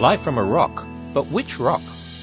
Life from a rock. But which rock?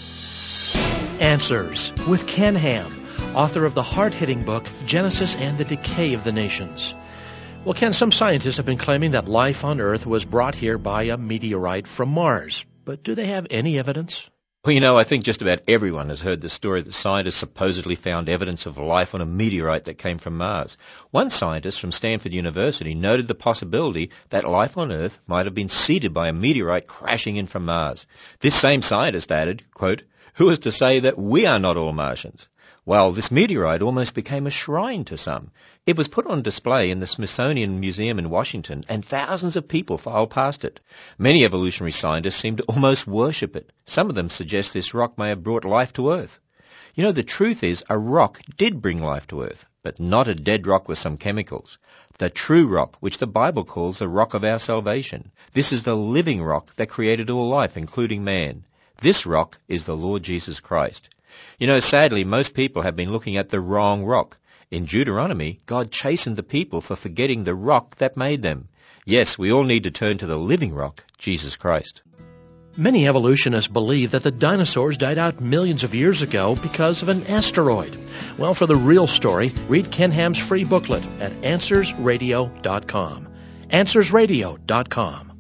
Answers with Ken Ham, author of the hard-hitting book Genesis and the Decay of the Nations. Well, Ken, some scientists have been claiming that life on Earth was brought here by a meteorite from Mars. But do they have any evidence? Well, I think just about everyone has heard the story that scientists supposedly found evidence of life on a meteorite that came from Mars. One scientist from Stanford University noted the possibility that life on Earth might have been seeded by a meteorite crashing in from Mars. This same scientist added, quote, "Who is to say that we are not all Martians?" Well, this meteorite almost became a shrine to some. It was put on display in the Smithsonian Museum in Washington, and thousands of people filed past it. Many evolutionary scientists seem to almost worship it. Some of them suggest this rock may have brought life to Earth. The truth is a rock did bring life to Earth, but not a dead rock with some chemicals. The true rock, which the Bible calls the rock of our salvation. This is the living rock that created all life, including man. This rock is the Lord Jesus Christ. Sadly, most people have been looking at the wrong rock. In Deuteronomy, God chastened the people for forgetting the rock that made them. Yes, we all need to turn to the living rock, Jesus Christ. Many evolutionists believe that the dinosaurs died out millions of years ago because of an asteroid. Well, for the real story, read Ken Ham's free booklet at AnswersRadio.com. AnswersRadio.com.